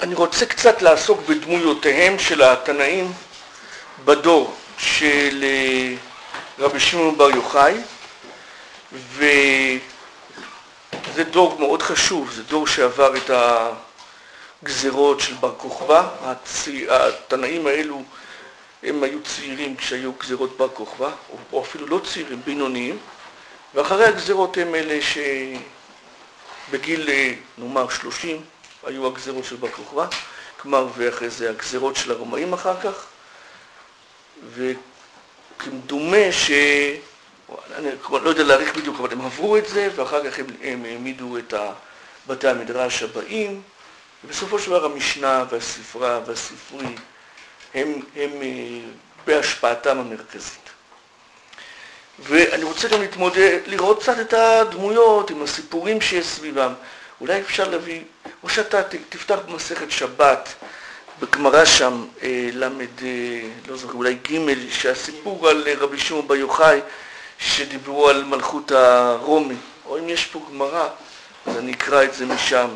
אני רוצה קצת לעסוק בדמויותיהם של התנאים בדור של רבי שמעון בר יוחאי, וזה דור מאוד חשוב, זה דור שעבר את הגזרות של בר כוכבא. התנאים האלו הם היו צעירים כשהיו גזרות בר כוכבא, או אפילו לא צעירים, בינוניים, ואחרי הגזרות הם אלה שבגיל נאמר 30 היו הגזרות של בר כוכבא, כלומר ואחרי זה הגזרות של הרומאים אחר כך, וכמדומה אני לא יודע להעריך בדיוק, אבל הם עברו את זה, ואחר כך הם העמידו את בתי המדרש הבאים, ובסופו של דבר המשנה והספרה והספרי הם בהשפעתם המרכזית. ואני רוצה גם לראות קצת את הדמויות עם הסיפורים שיש סביבם. אולי אפשר להביא, או שאתה תפתח במסכת שבת, בגמרא שם, לא זוכר, אולי ג', שהסיפור על רבי שמעון בר יוחאי, שדיברו על מלכות הרומי, או אם יש פה גמרא, אז אני אקרא את זה משם.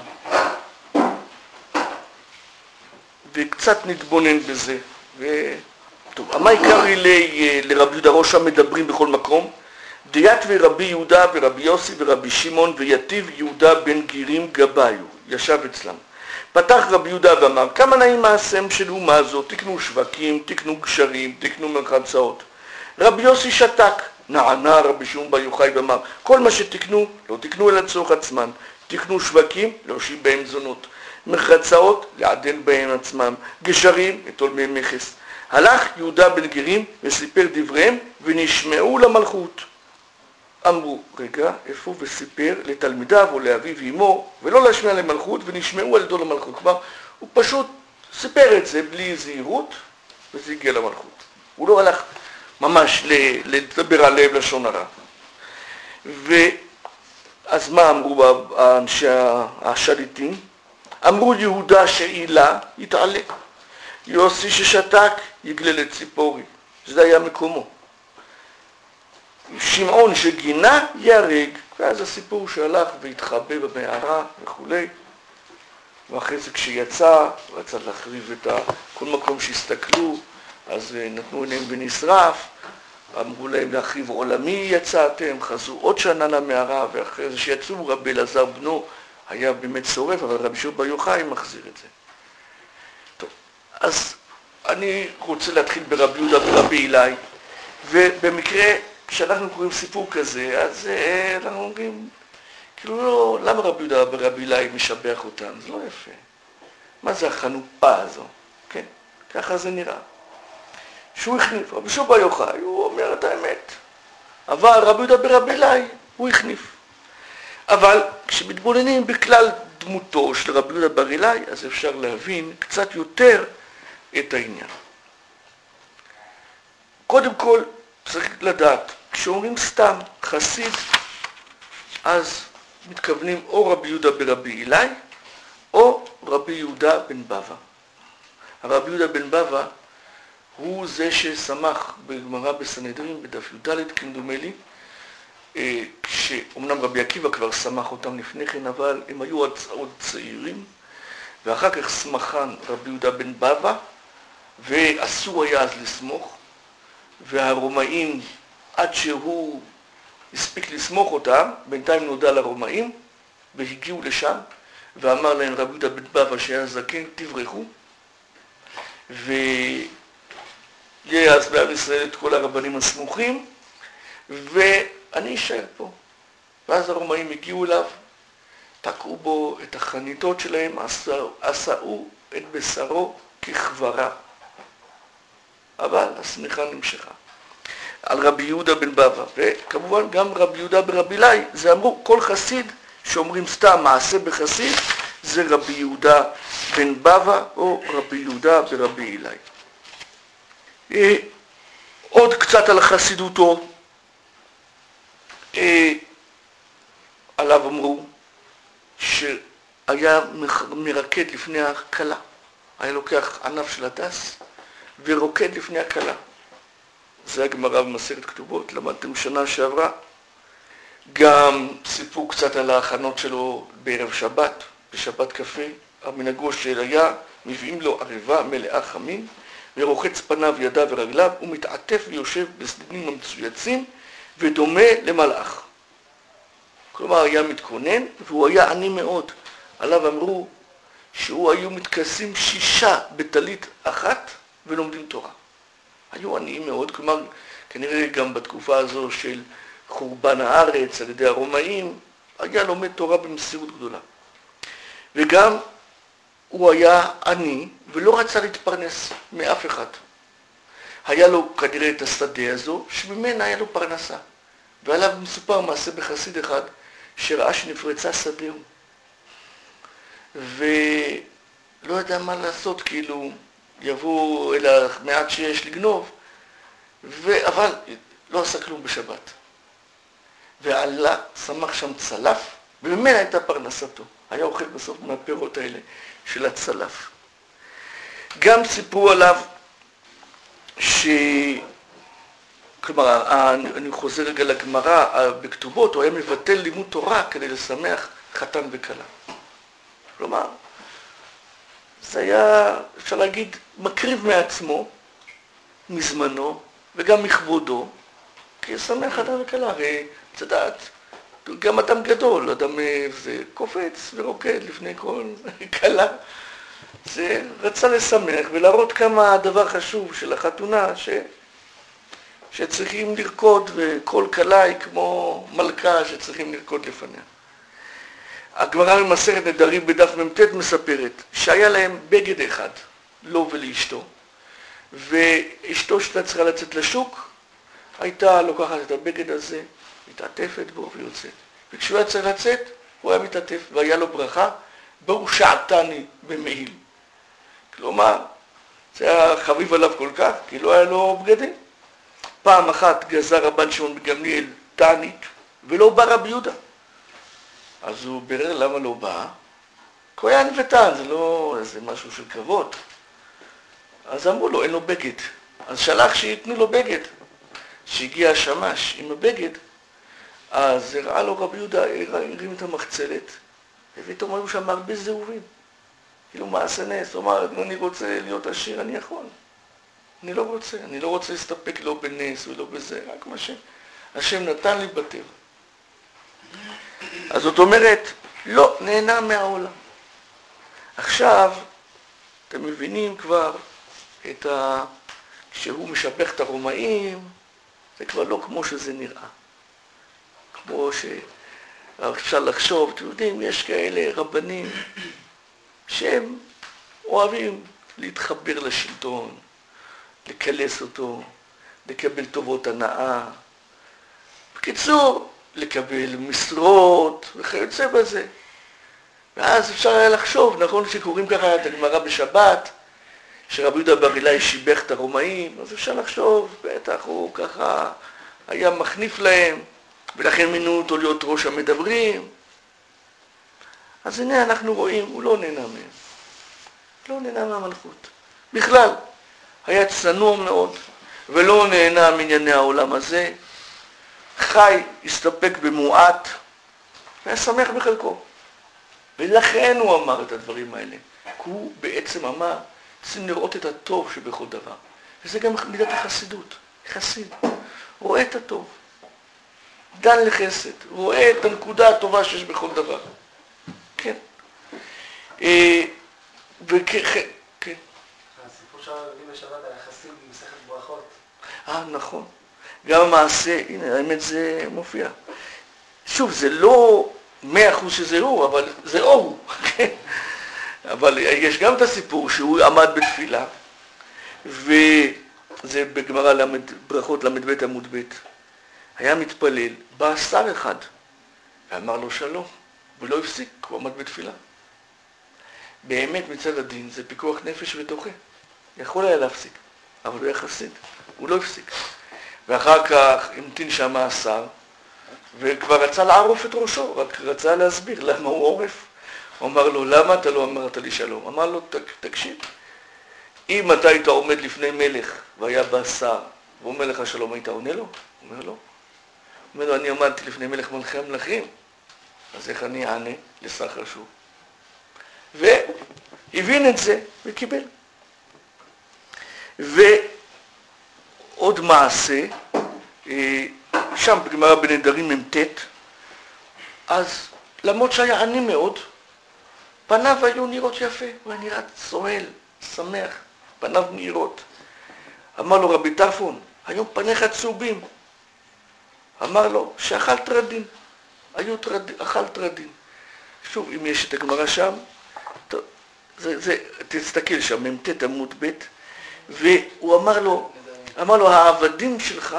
וקצת נתבונן בזה. טוב, מה עיקרי לרבי יהודה ראש המדברים בכל מקום? דיית ורבי יהודה ורבי יוסי ורבי שמעון ויתיב יהודה בן גירים גבאיו, ישב אצלם. פתח רבי יהודה ואמר, כמה נעים מעשיהם של אומה זאת, תקנו שווקים, תקנו גשרים, תקנו מרחצאות. רבי יוסי שתק, נענה רבי שמעון בר יוחאי ואמר, כל מה שתקנו, לא תקנו אלא צורך עצמן, תקנו שווקים, להושיב בהם זונות, מרחצאות, לעדל בהם עצמם, גשרים, לטול מהם מכס. הלך יהודה בן גירים וסיפר דבריהם ונשמעו למלכות. אמרו, רגע, איפה? וסיפר לתלמידיו או לאביו ואמו, ולא להשמיע למלכות, ונשמעו על ידו למלכות. כלומר, הוא פשוט סיפר את זה בלי זהירות, וזה הגיע למלכות. הוא לא הלך ממש לדבר עליהם לשון הרע. אז מה אמרו האנשי השליטים? אמרו יהודה שעילה, יתעלה. יוסי ששתק, יגלה לציפורי. זה היה מקומו. שמעון שגינה, ירג. ואז הסיפור שהלך והתחבא במערה וכולי. ואחרי זה כשיצא, רצה להחריב את כל מקום שהסתכלו, אז נתנו עליהם ונשרף. אמרו להם להחריב עולמי יצאתם, חזרו עוד שנה למערה, ואחרי זה שיצאו רבי אלעזר בנו, היה באמת שורף, אבל רבי שמעון בר יוחאי מחזיר את זה. טוב, אז אני רוצה להתחיל ברבי יהודה ורבי אילאי, ובמקרה, כשאנחנו קוראים סיפור כזה, אז אנחנו אומרים, כאילו לא, למה רבי יהודה ורבי אילאי משבח אותם? זה לא יפה. מה זה החנופה הזו? כן, ככה זה נראה. שהוא החניף, רבי שמעון בר יוחאי, הוא אומר את האמת. אבל רבי יהודה ורבי אילאי, הוא החניף. אבל כשמתבוננים בכלל דמותו של רבי יהודה בר אילאי, אז אפשר להבין קצת יותר את העניין. קודם כל צריך לדעת, כשאומרים סתם חסיד, אז מתכוונים או רבי יהודה ברבי אילאי, או רבי יהודה בן בבא. הרבי יהודה בן בבא הוא זה ששמח בגמרא בסנהדרין בדף י"ד כמדומה לי, שאומנם רבי עקיבא כבר שמח אותם לפני כן, אבל הם היו עוד צעירים, ואחר כך שמחן רבי יהודה בן בבא, ואסור היה אז לסמוך, והרומאים, עד שהוא הספיק לסמוך אותם, בינתיים נודע לרומאים, והגיעו לשם, ואמר להם רבי יהודה בן בבא שהיה זקן, תברחו, ויהיה אז בעם ישראל את כל הרבנים הסמוכים, ואני אשאר פה. ואז הרומאים הגיעו אליו, תקעו בו את החניתות שלהם, עשאו את בשרו כחברה. אבל השמיכה נמשכה. על רבי יהודה בן בבא, וכמובן גם רבי יהודה ברבי אילאי, זה אמרו, כל חסיד שאומרים סתם מעשה בחסיד, זה רבי יהודה בן בבא או רבי יהודה ברבי אילאי. עוד קצת על החסידותו, עליו אמרו שהיה מרקד לפני הכלה, היה לוקח ענף של הדס ורוקד לפני הכלה. זה הגמרא במסכת כתובות, למדתם שנה שעברה. גם סיפור קצת על ההכנות שלו בערב שבת, בשבת קפה, המנהגו של היה, מביאים לו ערבה מלאה חמים, ורוחץ פניו, ידיו ורגליו, ומתעטף ויושב בסדינים המצויצים, ודומה למלאך. כלומר, היה מתכונן, והוא היה עני מאוד. עליו אמרו שהוא היו מתכסים 6 בטלית אחת ולומדים תורה. היו עניים מאוד, כלומר, כנראה גם בתקופה הזו של חורבן הארץ על ידי הרומאים, היה לומד תורה במסירות גדולה. וגם הוא היה עני ולא רצה להתפרנס מאף אחד. היה לו כנראה את השדה הזו, שממנה היה לו פרנסה. ועליו מסופר מעשה בחסיד אחד, שראה שנפרצה שדהו. ולא ידע מה לעשות, כאילו יבוא אל המעט שיש לגנוב, אבל לא עשה כלום בשבת. ועלה, שמח שם צלף, וממנה הייתה פרנסתו. היה אוכל בסוף מהפירות האלה של הצלף. גם סיפרו עליו כלומר, אני חוזר רגע לגמרא, בכתובות, הוא היה מבטל לימוד תורה כדי לשמח חתן וכלה. כלומר, זה היה, אפשר להגיד, מקריב מעצמו, מזמנו, וגם מכבודו, כי לשמח חתן וכלה. הרי, את יודעת, גם אדם גדול, אדם זה קופץ ורוקד לפני כל כלה. זה רצה לשמח ולהראות כמה הדבר חשוב של החתונה, שצריכים לרקוד, וכל כלה היא כמו מלכה שצריכים לרקוד לפניה. הגמרא במסכת נדרים בדף מ"ט מספרת שהיה להם בגד אחד, לו ולאשתו, ואשתו שהייתה צריכה לצאת לשוק, הייתה לוקחת את הבגד הזה, מתעטפת בו ויוצאת. וכשהוא היה צריך לצאת, הוא היה מתעטף, והיה לו ברכה, בואו שעתני במעיל. כלומר, זה היה חביב עליו כל כך, כי לא היה לו בגדים. פעם אחת גזר רבן שמעון בן גמליאל תענית, ולא בא רבי יהודה. אז הוא בירר למה לא בא. כי הוא היה עני ותען, זה לא איזה משהו של כבוד. אז אמרו לו, אין לו בגד. אז שלח שיתנו לו בגד. שהגיע השמש עם הבגד, אז הראה לו רבי יהודה, הרים את המחצלת, ופתאום היו שם הרבה זהובים. כאילו מעשה נס, הוא אמר, אם אני רוצה להיות עשיר, אני יכול. אני לא רוצה להסתפק לא בנס ולא בזה, רק מה שהשם נתן לי בטבע. אז זאת אומרת, לא נהנה מהעולם. עכשיו, אתם מבינים כבר כשהוא משבח את הרומאים, זה כבר לא כמו שזה נראה. כמו שאפשר לחשוב, אתם יודעים, יש כאלה רבנים שהם אוהבים להתחבר לשלטון, לקלס אותו, לקבל טובות הנאה. בקיצור, לקבל משרות וכיוצא בזה. ואז אפשר היה לחשוב, נכון שקוראים ככה את הגמרא בשבת, שרבי יהודה בר אילאי שיבח את הרומאים, אז אפשר לחשוב, בטח הוא ככה היה מחניף להם, ולכן מינו אותו להיות ראש המדברים. אז הנה אנחנו רואים, הוא לא נהנה מהם. לא נהנה מהמלכות. בכלל, היה צנוע מאוד, ולא נהנה מענייני העולם הזה. חי, הסתפק במועט, והיה שמח בחלקו. ולכן הוא אמר את הדברים האלה. כי הוא בעצם אמר, צריכים לראות את הטוב שבכל דבר. וזה גם מידת החסידות. חסיד, רואה את הטוב. דן לחסד, רואה את הנקודה הטובה שיש בכל דבר. כן. כן. הסיפור של הרבי בשבת היה חסיד במסכת ברכות. נכון. גם המעשה, הנה, האמת זה מופיע. שוב, זה לא 100% שזה הוא, אבל זה הוא. אבל יש גם את הסיפור שהוא עמד בתפילה, וזה בגמרא ברכות ל"ב עמוד ב'. היה מתפלל, בא שר אחד, ואמר לו שלום, ולא הפסיק, הוא עמד בתפילה. באמת מצד הדין זה פיקוח נפש ודוחה. יכול היה להפסיק, אבל הוא היה חסיד, הוא לא הפסיק. ואחר כך המתין שם השר, וכבר רצה לערוף את ראשו, רק רצה להסביר למה הוא עורף. הוא אמר לו, למה אתה לא אמרת לי שלום? אמר לו, תקשיב, אם אתה היית עומד לפני מלך, והיה בא שר, ואומר לך שלום, היית עונה לו? הוא אומר לו. הוא אומר לו, אני עמדתי לפני מלך מלכי המלכים, אז איך אני אענה לשר חשוב? הבין את זה וקיבל. ועוד מעשה, שם בגמרא בנדרים מ"ט, אז למרות שהיה עני מאוד, פניו היו נראות יפה, הוא היה נראה צוהל, שמח, פניו נראות. אמר לו רבי טרפון, היום פניך צהובים. אמר לו שאכל טרדים, אכל טרדים. שוב, אם יש את הגמרא שם, תסתכל שם, מ"ט עמוד ב', והוא אמר לו, העבדים שלך,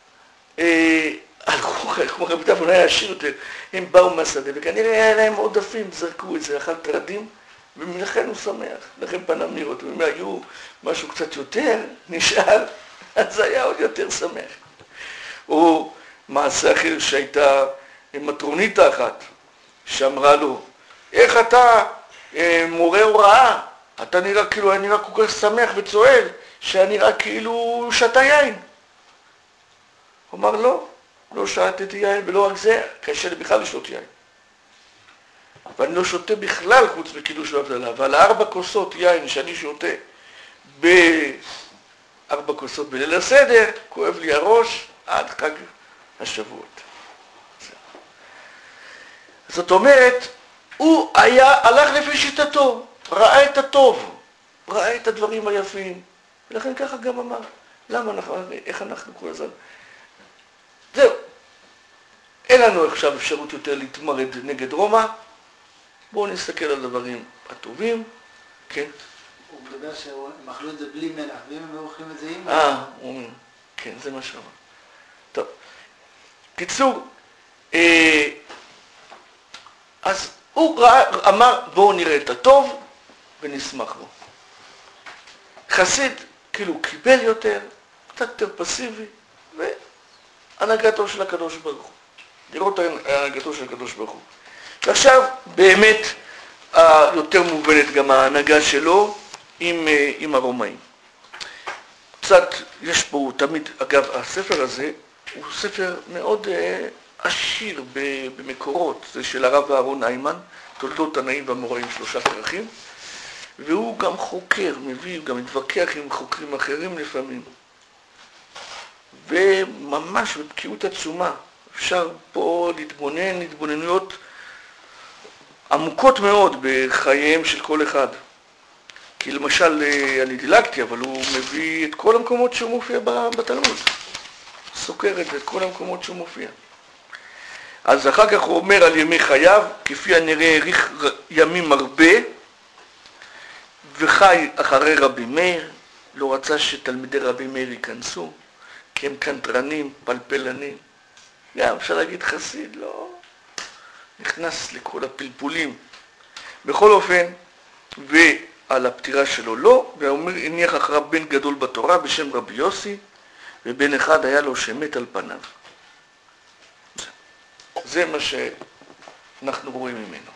הלכו, כמו רבי טרפון היה עשיר יותר, הם באו מהשדה, וכנראה היה להם עודפים, זרקו את זה, אכל טרדים, ולכן הוא שמח, לכן פניו נראות, ואם היו משהו קצת יותר, נשאר, אז היה עוד יותר שמח. או מעשה אחר שהייתה מטרונית אחת, שאמרה לו, איך אתה מורה הוראה? אתה נראה כאילו, אני נראה כל כך שמח וצועל, שאני נראה כאילו שתה יין. הוא אמר, לא שתתי יין, ולא רק זה, קשה לי בכלל לשתות יין. ואני לא שותה בכלל חוץ מקידוש והבדלה, אבל 4 כוסות יין שאני שותה ב4 כוסות בליל הסדר, כואב לי הראש עד חג השבועות. זאת אומרת, הוא הלך לפי שיטתו, ראה את הטוב, ראה את הדברים היפים, ולכן ככה גם אמר, איך אנחנו כל הזמן? זהו, אין לנו עכשיו אפשרות יותר להתמרד נגד רומא, בואו נסתכל על הדברים הטובים, כן? הוא מדבר שהם אכלו את זה בלי מלח, ואם הם אוכלים את זה עם... הוא אומר, כן, זה מה שאמר. טוב, קיצור, אז הוא אמר, בואו נראה את הטוב ונשמח בו. חסיד כאילו קיבל יותר, קצת יותר פסיבי, והנהגתו של הקדוש ברוך הוא. לראות הנהגתו של הקדוש ברוך הוא. ועכשיו באמת יותר מובנת גם ההנהגה שלו עם הרומאים. קצת יש פה תמיד, אגב, הספר הזה הוא ספר מאוד עשיר במקורות, זה של הרב אהרון היימן, תולדות תנאים והאמוראים 3 כרכים, והוא גם חוקר, גם מתווכח עם חוקרים אחרים לפעמים. וממש בבקיאות עצומה, אפשר פה להתבונן, התבוננויות עמוקות מאוד בחייהם של כל אחד. כי למשל, אני דילגתי, אבל הוא מביא את כל המקומות שהוא מופיע בתלמוד. סוקר את כל המקומות שהוא מופיע. אז אחר כך הוא אומר על ימי חייו, כפי הנראה האריך ימים הרבה, וחי אחרי רבי מאיר, לא רצה שתלמידי רבי מאיר ייכנסו, כי הם קנטרנים, פלפלנים. גם אפשר להגיד חסיד, לא נכנס לכל הפלפולים. בכל אופן, ועל הפטירה שלו לא, והוא הניח אחריו בן גדול בתורה בשם רבי יוסי, ובן אחד היה לו שמת על פניו. זה מה שאנחנו רואים ממנו.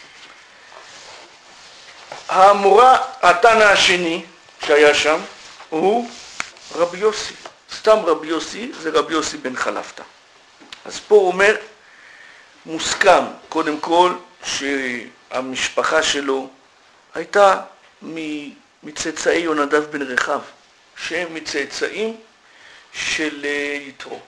המורה, התנא השני שהיה שם, הוא רבי יוסי. סתם רבי יוסי, זה רבי יוסי בן חלפתא. אז פה הוא אומר, מוסכם, קודם כל, שהמשפחה שלו הייתה מצאצאי יונדב בן רחב, שהם מצאצאים של יתרו.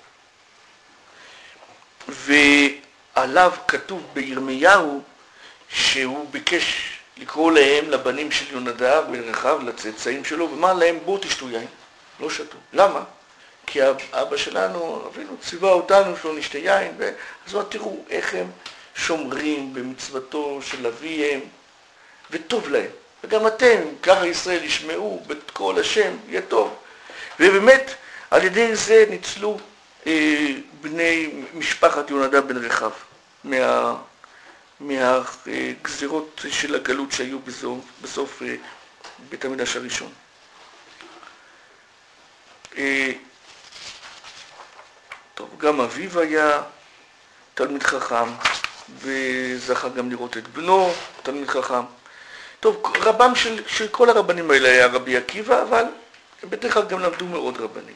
ועליו כתוב בירמיהו שהוא ביקש לקרוא להם, לבנים של יונדב בן רחב, לצאצאים שלו, ומה להם? בואו תשתו יין. לא שתו. למה? כי אבא שלנו, אבינו, ציווה אותנו שלא נשתה יין, אז תראו איך הם שומרים במצוותו של אביהם, וטוב להם. וגם אתם, ככה ישראל ישמעו בכל השם, יהיה טוב. ובאמת, על ידי זה ניצלו בני משפחת יונדב בן רחב, מהגזירות של הגלות שהיו בסוף בית המקדש הראשון. טוב, גם אביו היה תלמיד חכם, וזכה גם לראות את בנו, תלמיד חכם. טוב, רבם של כל הרבנים האלה היה רבי עקיבא, אבל בדרך כלל גם למדו מאוד רבנים.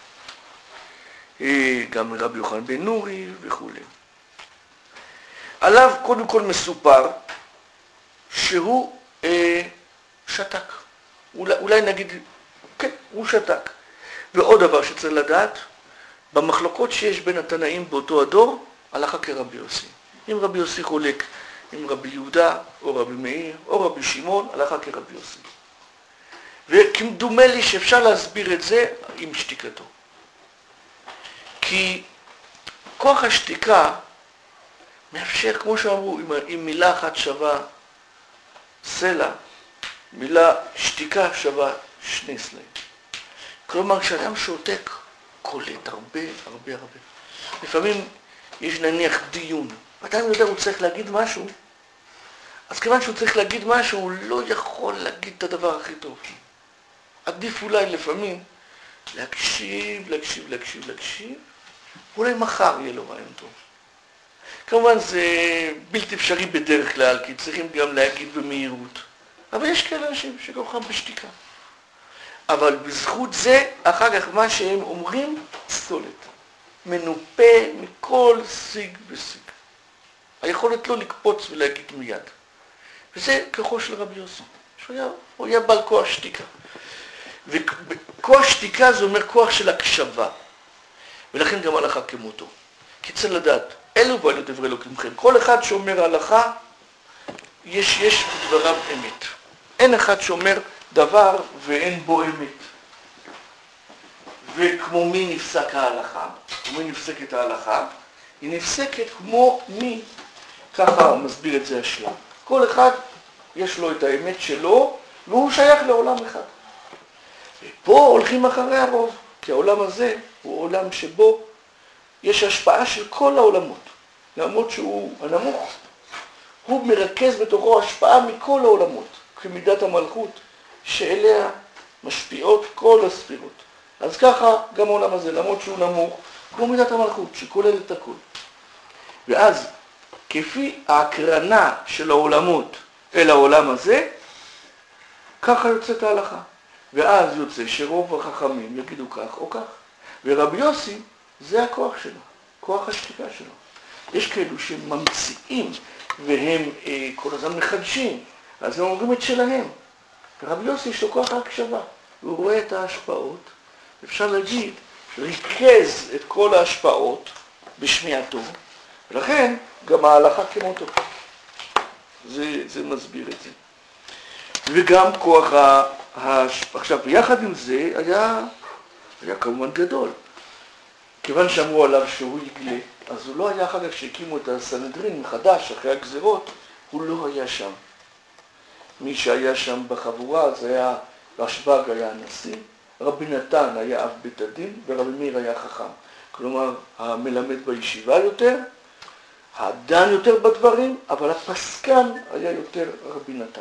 גם רבי יוחנן בן נורי וכו'. עליו קודם כל מסופר שהוא שתק. אולי נגיד, כן, הוא שתק. ועוד דבר שצריך לדעת, במחלוקות שיש בין התנאים באותו הדור, הלכה כרבי יוסי. אם רבי יוסי חולק עם רבי יהודה, או רבי מאיר, או רבי שמעון, הלכה כרבי יוסי. וכמדומה לי שאפשר להסביר את זה עם שתיקתו. כי כוח השתיקה מאפשר, כמו שאמרו, אם מילה אחת שווה סלע, מילה שתיקה שווה שני סלעים. כלומר, כשאדם שותק, קולט הרבה. לפעמים יש נניח דיון, ואדם יודע הוא צריך להגיד משהו, אז כיוון שהוא צריך להגיד משהו, הוא לא יכול להגיד את הדבר הכי טוב. עדיף אולי לפעמים להקשיב, אולי מחר יהיה לו רעיון טוב. כמובן זה בלתי אפשרי בדרך כלל, כי צריכים גם להגיד במהירות. אבל יש כאלה אנשים שכוחם בשתיקה. אבל בזכות זה, אחר כך מה שהם אומרים, סולת. מנופה מכל שיג ושיג. היכולת לא לקפוץ ולהגיד מיד. וזה כוחו של רבי יוסי. הוא היה בעל כוח שתיקה. וכוח שתיקה זה אומר כוח של הקשבה. ולכן גם הלכה כמותו. כי צריך לדעת, אלו ואלו דברי אלוקיכם. כל אחד שאומר הלכה, יש בדבריו אמת. אין אחד שאומר דבר ואין בו אמת. וכמו מי נפסק ההלכה, כמו מי נפסקת ההלכה, היא נפסקת כמו מי, ככה מסביר את זה השלם. כל אחד יש לו את האמת שלו, והוא שייך לעולם אחד. ופה הולכים אחרי הרוב, כי העולם הזה הוא עולם שבו יש השפעה של כל העולמות. למרות שהוא הנמוך, הוא מרכז בתוכו השפעה מכל העולמות, כמידת המלכות, שאליה משפיעות כל הספירות. אז ככה גם העולם הזה, למרות שהוא נמוך, כמו מידת המלכות, שכולל את הכל. ואז, כפי ההקרנה של העולמות אל העולם הזה, ככה יוצאת ההלכה. ואז יוצא שרוב החכמים יגידו כך או כך. ורבי יוסי, זה הכוח שלו, כוח השתיקה שלו. יש כאלו שממציאים והם כל הזמן מחדשים, אז הם אומרים את שלהם. ורבי יוסי יש לו כוח ההקשבה, הוא רואה את ההשפעות, אפשר להגיד, ריכז את כל ההשפעות בשמיעתו, ולכן גם ההלכה כמותו. זה מסביר את זה. וגם כוח עכשיו, יחד עם זה היה כמובן גדול. כיוון שאמרו עליו שהוא יגלה, אז הוא לא היה אחר כך שהקימו את הסנהדרין מחדש, אחרי הגזירות, הוא לא היה שם. מי שהיה שם בחבורה, זה היה, רשב"ג היה הנשיא, רבי נתן היה אב בית הדין, ורבי מאיר היה חכם. כלומר, המלמד בישיבה יותר, הדן יותר בדברים, אבל הפסקן היה יותר רבי נתן.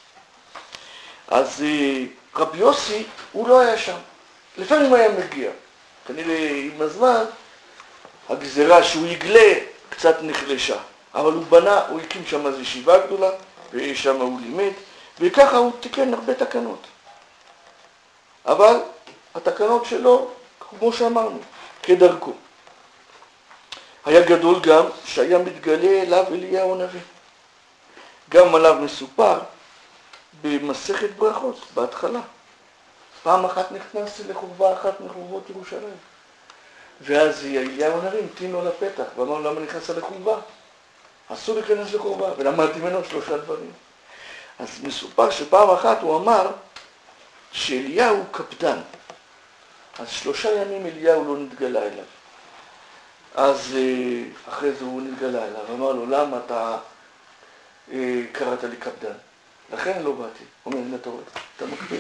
אז רבי יוסי, הוא לא היה שם. לפעמים היה מגיע. כנראה עם הזמן, הגזירה שהוא יגלה קצת נחלשה. אבל הוא הקים שם איזו ישיבה גדולה, ושם הוא לימד, וככה הוא תיקן הרבה תקנות. אבל התקנות שלו, כמו שאמרנו, כדרכו. היה גדול גם שהיה מתגלה אליו אליהו הנביא. גם עליו מסופר במסכת ברכות, בהתחלה. פעם אחת נכנס לחורבה אחת מחורבות ירושלים. ואז אליהו הנביא המתין לו לפתח, ואמר לו, למה נכנסת לחורבה? אסור להיכנס לחורבה, ולמדתי ממנו 3 דברים. אז מסופר שפעם אחת הוא אמר שאליהו הוא קפדן. אז 3 ימים אליהו לא נתגלה אליו. אז אחרי זה הוא נתגלה אליו, אמר לו, למה אתה קראת לי קפדן? לכן לא באתי. הוא אומר, אתה רואה, אתה מקפיד.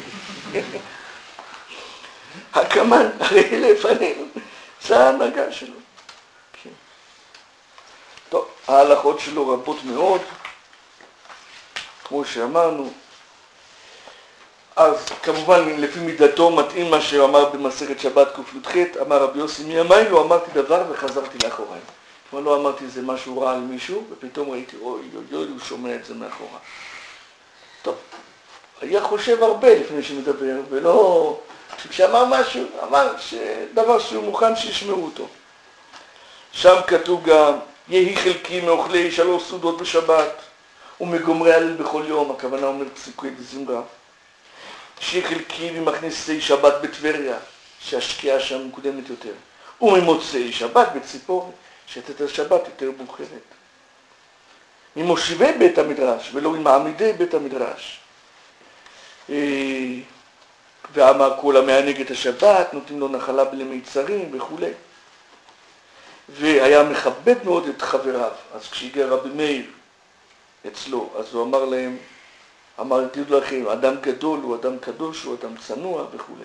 הקמן, הרי לפנינו, זה ההנהגה שלו. כן. טוב, ההלכות שלו רבות מאוד, כמו שאמרנו. אז כמובן לפי מידתו מתאים מה שאמר במסכת שבת ק"ח, אמר רבי יוסי מימיי לא אמרתי דבר וחזרתי לאחוריי. כלומר לא אמרתי זה משהו רע על מישהו, ופתאום ראיתי אוי, הוא שומע את זה מאחוריי. טוב, היה חושב הרבה לפני שמדבר, ולא... כשאמר משהו, אמר דבר שהוא מוכן שישמעו אותו. שם כתוב גם, יהי חלקי מאוכלי 3 סעודות בשבת, ומגומרי הלל בכל יום, הכוונה אומר פסוקי דזמרה. שחלקי ממכניסי שבת בטבריה, שהשקיעה שם מוקדמת יותר, וממוצאי שבת בציפורי, שתת השבת יותר מאוחרת. ממושיבי בית המדרש, ולא ממעמידי בית המדרש. ואמר כל המענג את השבת, נותנים לו נחלה בלי מיצרים וכו'. והיה מכבד מאוד את חבריו. אז כשהגיע רבי מאיר אצלו, אז הוא אמר להם, אמר, תדעו לכם, אדם גדול הוא אדם קדוש, הוא אדם צנוע וכו'.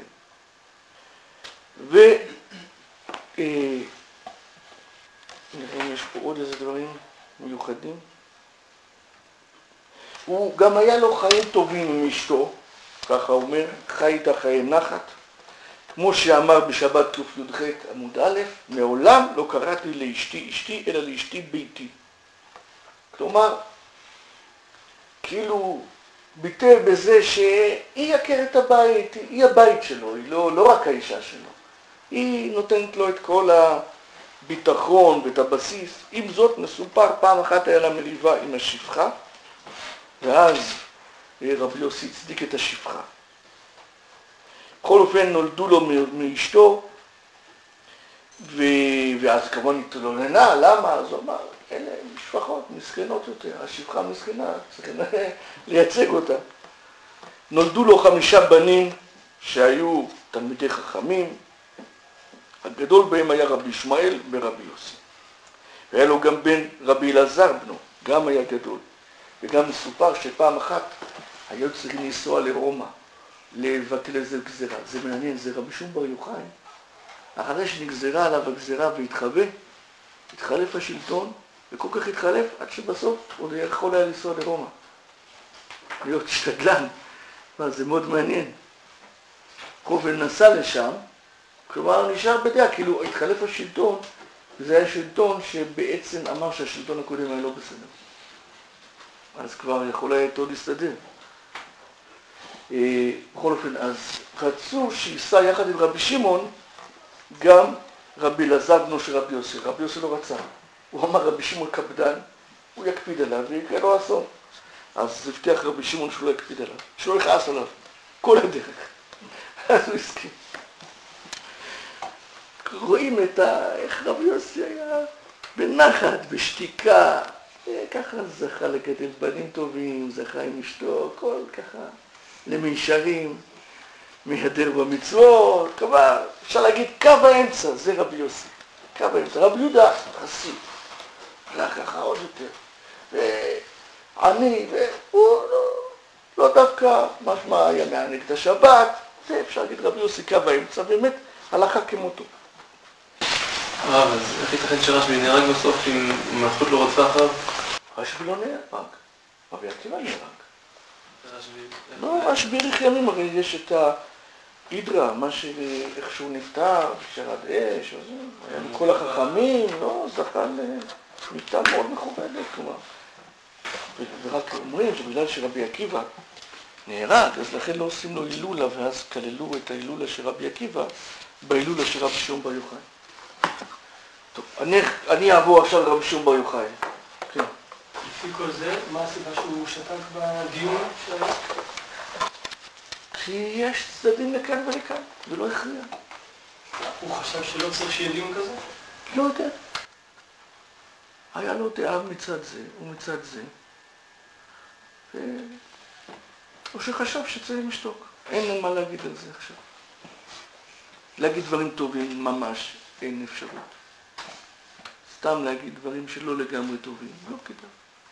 נראה אם יש פה עוד איזה דברים מיוחדים. הוא גם היה לו חיים טובים עם אשתו, ככה הוא אומר, חי איתה חיי נחת. כמו שאמר בשבת קי"ח עמוד א', מעולם לא קראתי לאשתי אשתי, אלא לאשתי ביתי. כלומר, כאילו ביטא בזה שהיא עקרת הבית, היא הבית שלו, היא לא רק האישה שלו. היא נותנת לו את כל הביטחון ואת הבסיס. עם זאת, מסופר, פעם אחת היה לה מריבה עם השפחה, ואז רבי יוסי הצדיק את השפחה. בכל אופן נולדו לו מאשתו, ואז כמובן התלוננה, למה? אז הוא אמר, אלה משפחות מסכנות יותר, השפחה מסכנה, צריכים לייצג אותה. נולדו לו 5 בנים שהיו תלמידי חכמים, הגדול בהם היה רבי ישמעאל ורבי יוסי. והיה לו גם בן רבי אלעזר בנו, גם היה גדול. וגם מסופר שפעם אחת היו צריכים לנסוע לרומא, לבטל איזה גזירה. זה מעניין, זה רבי שמעון בר יוחאי. אחרי שנגזרה עליו הגזירה והתחווה, התחלף השלטון, וכל כך התחלף עד שבסוף עוד יכול היה לנסוע לרומא. להיות שתדלן. זה מאוד מעניין. קובל נסע לשם, כלומר נשאר בדעה, כאילו התחלף השלטון, וזה היה שלטון שבעצם אמר שהשלטון הקודם היה לא בסדר. אז כבר יכול היה איתו להסתדר. בכל אופן, אז רצו שייסע יחד עם רבי שמעון גם רבי אלעזר בנו של רבי יוסי. רבי יוסי לא רצה. הוא אמר רבי שמעון קפדן, הוא יקפיד עליו ויקרה לו אסון. אז הבטיח רבי שמעון שהוא לא יקפיד עליו, שהוא לא יכעס עליו, כל הדרך. אז הוא הסכים. רואים איך רבי יוסי היה בנחת, בשתיקה, ככה זכה לגדל בנים טובים, זכה עם אשתו, הכל ככה למישרים, מהדר במצוות, כלומר, אפשר להגיד קו האמצע, זה רבי יוסי, קו האמצע. רבי יהודה חסיד, הלך ככה עוד יותר, ועני, והוא לא דווקא, משמע היה מענג את השבת, זה אפשר להגיד רבי יוסי קו האמצע, באמת הלכה כמותו. אז איך ייתכן שרשב"י נהרג בסוף אם מלכות לא רדפה אחריו? רשב"י לא נהרג, רבי עקיבא נהרג. לא, רשב"י אריך ימים, הרי יש את ההידרה, איך שהוא נפטר, בשרת אש, היה מכל החכמים, לא, זכה למיטה מאוד מכובדת, כלומר. ורק אומרים שבגלל שרבי עקיבא נהרג, אז לכן לא עושים לו הילולה, ואז כללו את ההילולה של רבי עקיבא בהילולה של רבי שמעון בר יוחאי. טוב, אני אעבור עכשיו לרבי שמעון בר יוחאי. כן. לפי כל זה, מה הסיבה שהוא שתק בדיון שהיה? כי יש צדדים לכאן ולכאן, ולא הכריע. הוא חשב שלא צריך שיהיה דיון כזה? לא יודע. היה לו דעה מצד זה ומצד זה. או שחשב שצריך לשתוק. אין מה להגיד על זה עכשיו. להגיד דברים טובים ממש אין אפשרות. סתם להגיד דברים שלא לגמרי טובים, לא כדאי.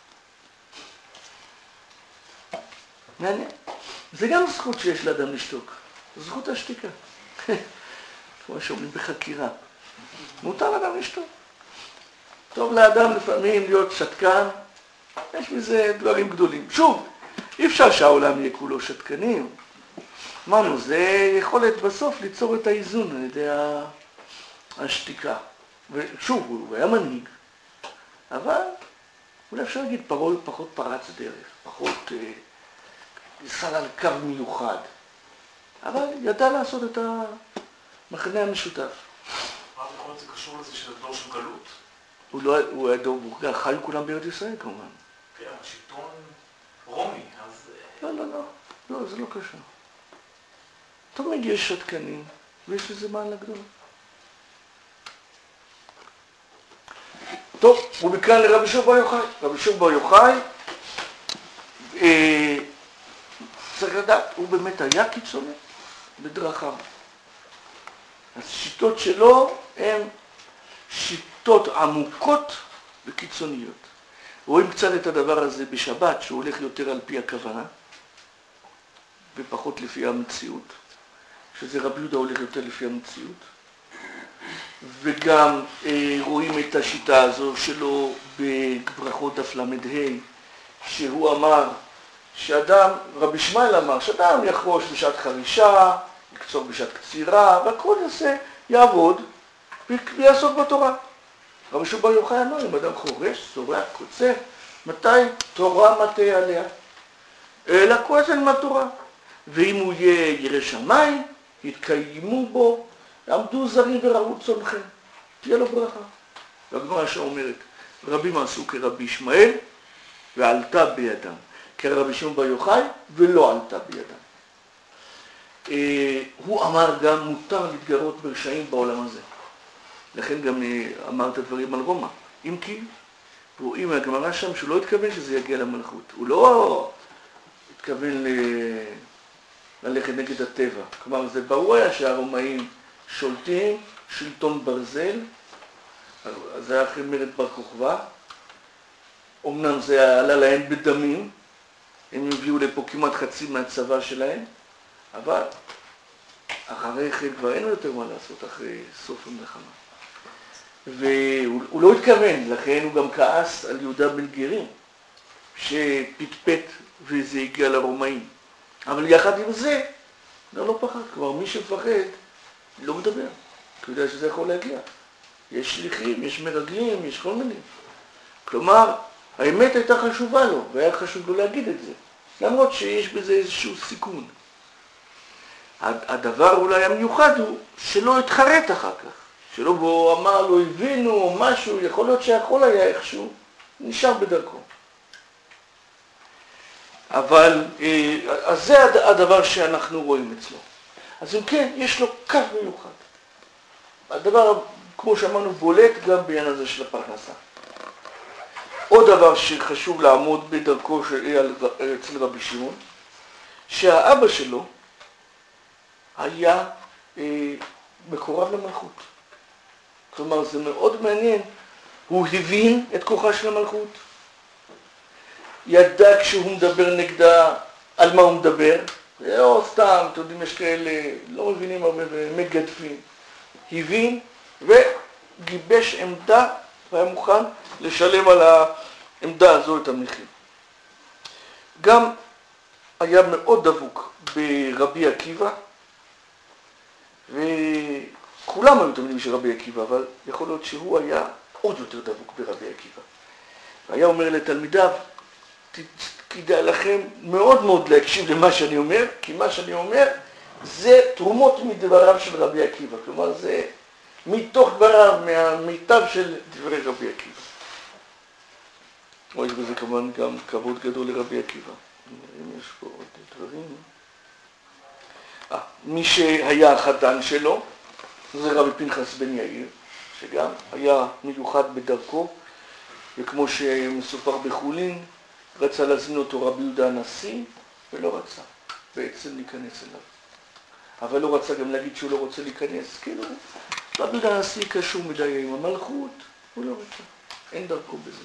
מעניין. זה גם זכות שיש לאדם לשתוק. זכות השתיקה. כמו שאומרים בחקירה. מותר לאדם לשתוק. טוב לאדם לפעמים להיות שתקן, יש מזה דברים גדולים. שוב, אי אפשר שהעולם יהיה כולו שתקנים. אמרנו, זה יכולת בסוף ליצור את האיזון על ידי השתיקה. ושוב, הוא היה מנהיג, אבל אולי אפשר להגיד פחות פרץ דרך, פחות ניסה על קו מיוחד, אבל ידע לעשות את המחנה המשותף. מה יכול להיות זה קשור לזה של הדור של גלות? הוא היה דור, חיו כולם בארץ ישראל כמובן. כן, השלטון רומי, אז... לא, זה לא קשור. תמיד יש שתקנים, ויש לזה מעלה גדולה. טוב, ומכאן לרבי שוב בר יוחאי. רבי שוב בר יוחאי, צריך לדעת, הוא באמת היה קיצוני בדרכיו. השיטות שלו הן שיטות עמוקות וקיצוניות. רואים קצת את הדבר הזה בשבת, שהוא הולך יותר על פי הכוונה, ופחות לפי המציאות. שזה רבי יהודה הולך יותר לפי המציאות. וגם רואים את השיטה הזו שלו בברכות דף ל"ה, שהוא אמר שאדם, רבי שמעאל אמר, שאדם יחרוש בשעת חרישה, יקצור בשעת קצירה, והכל יעבוד ויעסוק בתורה. רבי שוב בר יוחאי אמר, אם אדם חורש, זורע, קוצר, מתי תורה מטה עליה? אלא כועסן מהתורה. ואם הוא יהיה ירא שמיים, יתקיימו בו, עמדו זרים וראו צונכם, תהיה לו ברכה. והגמרא שאומרת, רבים עשו כרבי ישמעאל, ועלתה בידם. כרבי שמעון בר יוחאי, ולא עלתה בידם. הוא אמר גם, מותר להתגרות ברשעים בעולם הזה. לכן גם אמר את הדברים על רומא. אם כי, רואים מהגמרא שם שהוא לא התכוון שזה יגיע למלכות. הוא לא התכוון ללכת נגד הטבע. כלומר, זה ברור היה שהרומאים שולטים, שלטון ברזל, זה היה אחרי מרד בר כוכבא. אמנם זה עלה להם בדמים, הם הביאו לפה כמעט חצי מהצבא שלהם, אבל אחרי כן כבר אין לו יותר מה לעשות אחרי סוף המלחמה. והוא לא התכוון, לכן הוא גם כעס על יהודה בן גרים, שפטפט וזה הגיע לרומאים. אבל יחד עם זה, לא פחד. כלומר, מי שמפחד לא מדבר, כי הוא יודע שזה יכול להגיע. יש שליחים, יש מרגלים, יש כל מיני. כלומר, האמת הייתה חשובה לו, והיה חשוב לו להגיד את זה, למרות שיש בזה איזשהו סיכון. הדבר אולי המיוחד הוא שלא התחרט אחר כך, שלא בו אמר לו הבינו או משהו, יכול להיות שיכול היה איכשהו, נשאר בדרכו. אבל אז זה הדבר שאנחנו רואים אצלו. אז אם כן, יש לו קו מיוחד. הדבר, כמו שאמרנו, בולט גם בעניין הזה של הפרנסה. עוד דבר שחשוב לעמוד בדרכו אצל רבי שמעון, שהאבא שלו היה מקורב למלכות. כלומר, זה מאוד מעניין. הוא הבין את כוחה של המלכות. ידע כשהוא מדבר נגדה על מה הוא מדבר. זה לא סתם, אתם יודעים, יש כאלה, לא מבינים הרבה ומגדפים. הבין וגיבש עמדה והיה מוכן לשלם על העמדה הזו את המחיר. גם היה מאוד דבוק ברבי עקיבא, וכולם היו תלמידים של רבי עקיבא, אבל יכול להיות שהוא היה עוד יותר דבוק ברבי עקיבא. והיה אומר לתלמידיו, כדאי לכם מאוד מאוד להקשיב למה שאני אומר, כי מה שאני אומר זה תרומות מדבריו של רבי עקיבא. כלומר, זה מתוך דבריו, מהמיטב של דברי רבי עקיבא. יש בזה כמובן גם כבוד גדול לרבי עקיבא. אם יש פה עוד דברים. מי שהיה החתן שלו, זה רבי פנחס בן יאיר, שגם היה מיוחד בדרכו, וכמו שמסופר בחולין, רצה להזמין אותו רבי יהודה הנשיא, ולא רצה בעצם להיכנס אליו. אבל לא רצה גם להגיד שהוא לא רוצה להיכנס, כאילו, רבי יהודה הנשיא קשור מדי עם המלכות, הוא לא רצה, אין דרכו בזה.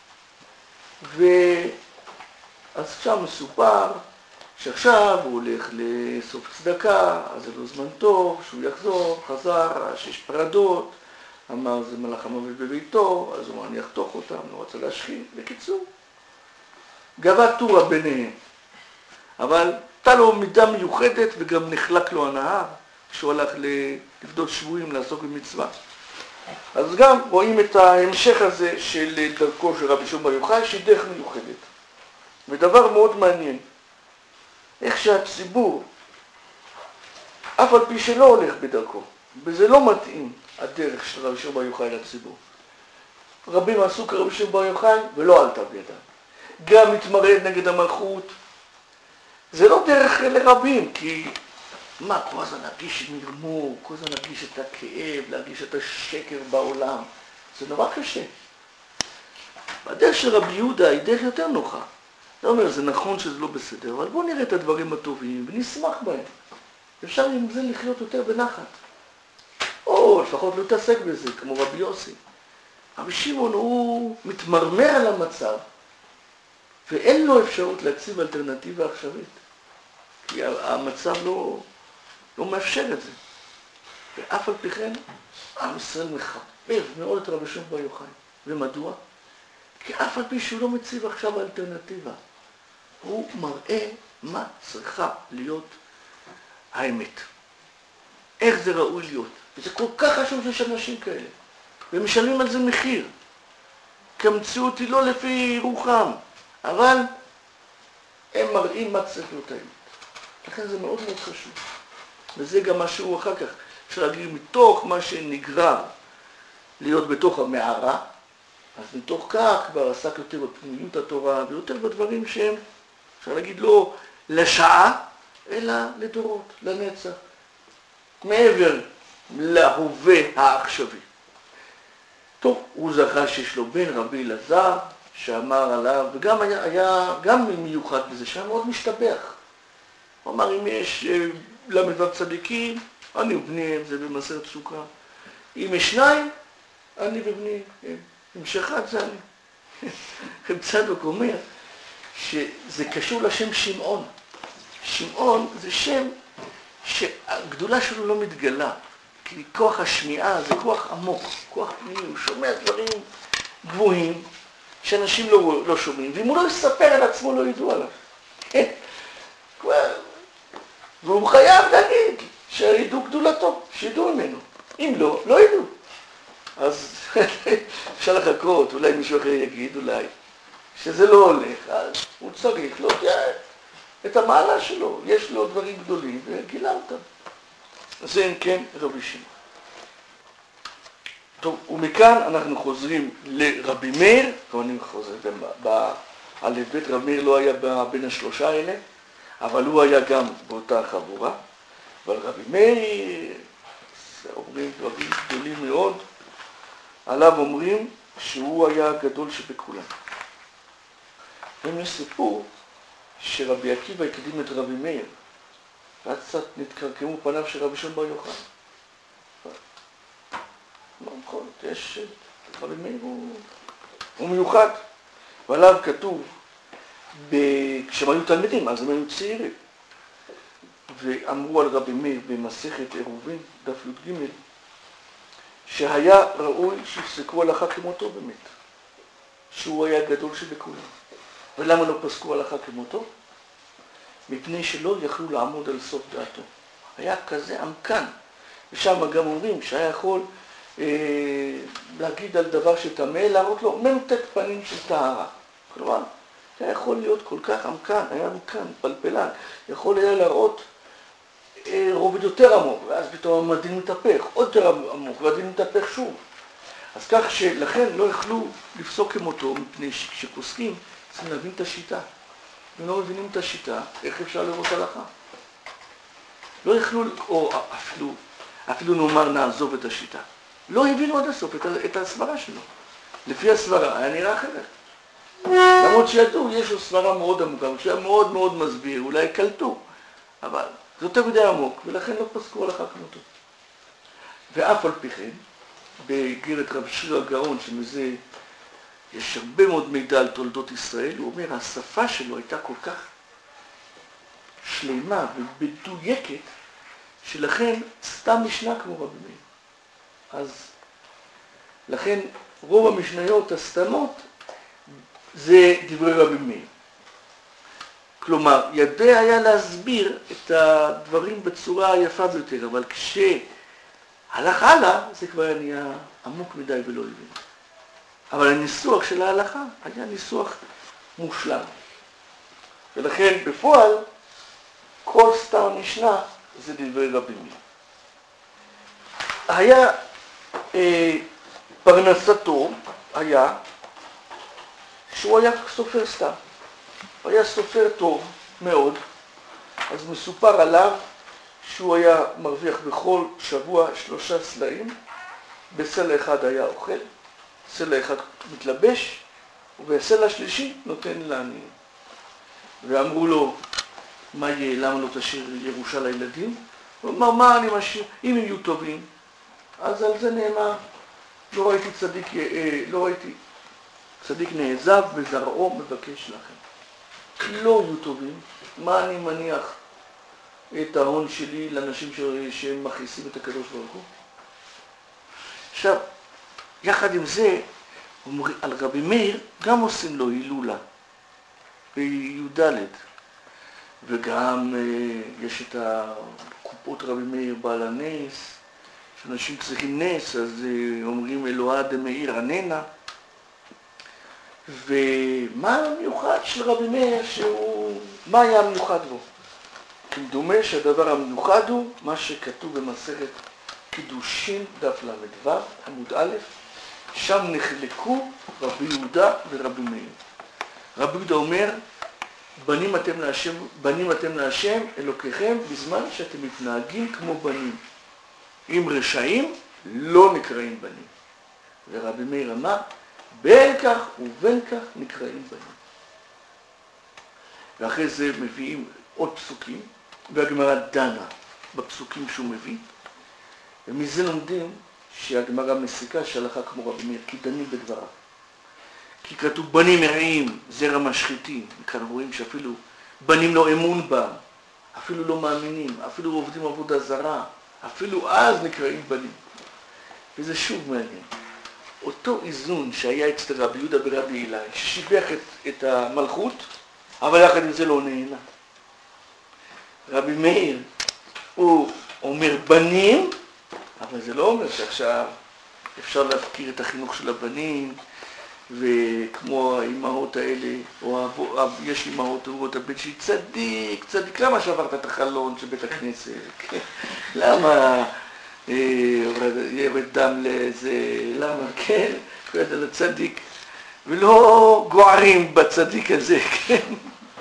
אז שם מסופר שעכשיו הוא הולך לסוף צדקה, אז זה לא זמן טוב, שהוא יחזור, חזר, שיש פרדות, אמר זה מלאך המוות בביתו, אז הוא אמר אני אחתוך אותם, לא רצה להשחית, בקיצור. גבה טורה ביניהם, אבל הייתה לו מידה מיוחדת וגם נחלק לו הנהר, כשהוא הלך לפדות שבויים לעסוק במצווה. אז גם רואים את ההמשך הזה של דרכו של רבי שמעון בר יוחאי, שהיא דרך מיוחדת. ודבר מאוד מעניין, איך שהציבור, אף על פי שלא הולך בדרכו, וזה לא מתאים הדרך של רבי שמעון בר יוחאי לציבור. רבים עשו כרבי שמעון בר יוחאי ולא עלתה בידם. גם התמרד נגד המלכות. זה לא דרך לרבים, כי מה, כל הזמן להרגיש מרמור, כל הזמן להרגיש את הכאב, להרגיש את השקר בעולם. זה נורא קשה. והדרך של רבי יהודה היא דרך יותר נוחה. אתה אומר, זה נכון שזה לא בסדר, אבל בואו נראה את הדברים הטובים ונשמח בהם. אפשר עם זה לחיות יותר בנחת. או לפחות לא להתעסק בזה, כמו רבי יוסי. רבי שמעון הוא מתמרמר על המצב, ואין לו אפשרות להציב אלטרנטיבה עכשווית. כי המצב לא מאפשר את זה. ואף על פי כן, עם ישראל מחבב מאוד את רבי שמעון בר יוחאי. ומדוע? כי אף על פי שהוא לא מציב עכשיו אלטרנטיבה. הוא מראה מה צריכה להיות האמת. איך זה ראוי להיות. וזה כל כך חשוב שיש אנשים כאלה. ומשלמים על זה מחיר. כי המציאות היא לא לפי רוחם. אבל הם מראים מה צריך להיות האמת. לכן זה מאוד מאוד חשוב. וזה גם מה שהוא אחר כך. אפשר להגיד מתוך מה שנגרר להיות בתוך המערה, אז מתוך כך כבר עסק יותר בפנימיות התורה, ויותר בדברים שהם, אפשר להגיד לא לשעה, אלא לדורות, לנצח. מעבר להווה העכשווי. טוב, הוא זכה שיש לו בן רבי אלעזר, שאמר עליו, וגם היה גם מיוחד בזה, שהיה מאוד משתבח. הוא אמר, אם יש למדבר צדיקים, אני ובניהם, זה במסכת סוכה. אם יש שניים, אני ובני, אם שאחד זה אני. רב צדוק אומר שזה קשור לשם שמעון. שמעון זה שם שהגדולה שלו לא מתגלה. כי כוח השמיעה זה כוח עמוק, כוח פנימי, הוא שומע דברים גבוהים שאנשים לא שומעים, ואם הוא לא יספר על עצמו לא ידעו עליו. והוא חייב להגיד שידעו גדולתו, שידעו ממנו. אם לא, לא ידעו. אז אפשר לחכות, אולי מישהו אחר יגיד, אולי, שזה לא הולך, אז הוא צריך להודיע את המעלה שלו. יש לו דברים גדולים וגילה אותם. זה אם כן רבי שמעון. טוב, ומכאן אנחנו חוזרים לרבי מאיר, כמובן אני חוזר על בית רבי מאיר לא היה בין השלושה האלה, אבל הוא היה גם באותה חבורה, אבל רבי מאיר, אומרים דברים גדולים מאוד, עליו אומרים שהוא היה הגדול שבכולם. יש סיפור שרבי עקיבא הקדים את רבי מאיר, ואז קצת נתקרקמו פניו של רבי שמעון בר יוחאי. לא נכון, יש, רבי מאיר הוא מיוחד. ועליו כתוב, כשהם היו תלמידים, אז הם היו צעירים. ואמרו על רבי מאיר במסכת עירובין, דף י"ג, שהיה ראוי שיפסקו הלכה כמותו באמת. שהוא היה גדול שבכולם. ולמה לא פסקו הלכה כמותו? מפני שלא יכלו לעמוד על סוף דעתו. היה כזה עמקן. ושם גם אומרים שהיה יכול להגיד על דבר שטמא, להראות לו ממתק פנים של טהרה. כלומר, היה יכול להיות כל כך עמקן, היה עמקן, פלפלן. יכול היה להראות רובד יותר עמוק, ואז פתאום הדין מתהפך, עוד יותר עמוק, והדין מתהפך שוב. אז כך שלכן לא יכלו לפסוק כמותו, מפני שכשפוסקים צריכים להבין את השיטה. אם לא מבינים את השיטה, איך אפשר לראות הלכה? לא יכלו, או אפילו נאמר נעזוב את השיטה. לא הבינו עד הסוף את הסברה שלו. לפי הסברה היה נראה אחרת. למרות שידעו, יש לו סברה מאוד עמוקה, שהיה מאוד מאוד מסביר, אולי קלטו, אבל זה יותר מדי עמוק, ולכן לא פסקו הלכה כמותו. ואף על פי כן, באיגרת רב שיר הגאון, שמזה יש הרבה מאוד מידע על תולדות ישראל, הוא אומר, השפה שלו הייתה כל כך שלמה ובדויקת, שלכן סתם משנה כמו רבי מאיר. אז לכן רוב המשניות הסתמות זה דברי רבי מאיר. כלומר, ידע היה להסביר את הדברים בצורה היפה ביותר, אבל כשהלך הלאה, זה כבר נהיה עמוק מדי ולא הבין. אבל הניסוח של ההלכה היה ניסוח מושלם. ולכן בפועל, כל סתם המשנה זה דברי רבי מאיר. היה פרנסתו, היה שהוא היה סופר סתם. הוא היה סופר טוב מאוד, אז מסופר עליו שהוא היה מרוויח בכל שבוע 3 סלעים, בסלע אחד היה אוכל, סלע אחד מתלבש, ובסלע השלישי נותן לעניים. ואמרו לו, מה יהיה, למה לא תשאיר ירושה לילדים? הוא אמר, מה אני משאיר? אם הם יהיו טובים, אז על זה נאמר, לא ראיתי צדיק נעזב וזרעו מבקש לכם. לא יהיו טובים, מה אני מניח את ההון שלי לאנשים שהם מכניסים את הקדוש ברוך הוא? עכשיו, יחד עם זה, על רבי מאיר גם עושים לו הילולה, בי"ד, וגם יש את הקופות רבי מאיר בעל הנס, שאנשים צריכים נס, אז אומרים אלוהה דמאיר עננה. ומה המיוחד של רבי מאיר מה היה המיוחד בו? כמדומה שהדבר המיוחד הוא מה שכתוב במסכת קידושין דף ל"ו עמוד א', שם נחלקו רבי יהודה ורבי מאיר. רבי יהודה אומר, בנים אתם להשם אלוקיכם בזמן שאתם מתנהגים כמו בנים. אם רשעים לא נקראים בנים. ורבי מאיר אמר, בין כך ובין כך נקראים בנים. ואחרי זה מביאים עוד פסוקים, והגמרא דנה בפסוקים שהוא מביא, ומזה לומדים שהגמרא מסיקה שהלכה כמו רבי מאיר, כי דנים בדבריו. כי כתוב בנים מרעים, זרע משחיתים, וכאן רואים שאפילו בנים לא אמון בם, אפילו לא מאמינים, אפילו עובדים עבודה זרה, אפילו אז נקראים בנים. וזה שוב מעניין. אותו איזון שהיה אצל רבי יהודה ורבי אילאי, ששיבח את המלכות, אבל יחד עם זה לא נהנה. רבי מאיר, הוא אומר בנים, אבל זה לא אומר שעכשיו אפשר להפקיר את החינוך של הבנים, וכמו האימהות האלה, או יש אימהות אומרות, הבן שלי צדיק, צדיק, למה שעברת את החלון של בית הכנסת? למה ירד דם לזה, למה כן? קוראת על הצדיק, ולא גוערים בצדיק הזה, כן?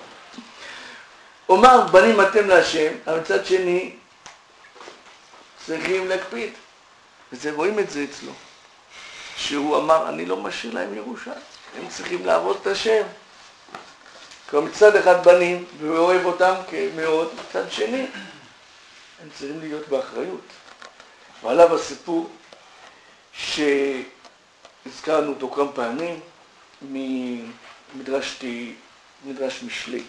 אומר, בנים אתם להשם, אבל מצד שני, צריכים להקפיד. וזה רואים את זה אצלו. שהוא אמר, אני לא משאיר להם ירושה, הם צריכים לעבוד את השם. כלומר, מצד אחד בנים, והוא אוהב אותם מאוד, מצד שני, הם צריכים להיות באחריות. ועליו הסיפור שהזכרנו אותו כמה פעמים ממדרש משלי,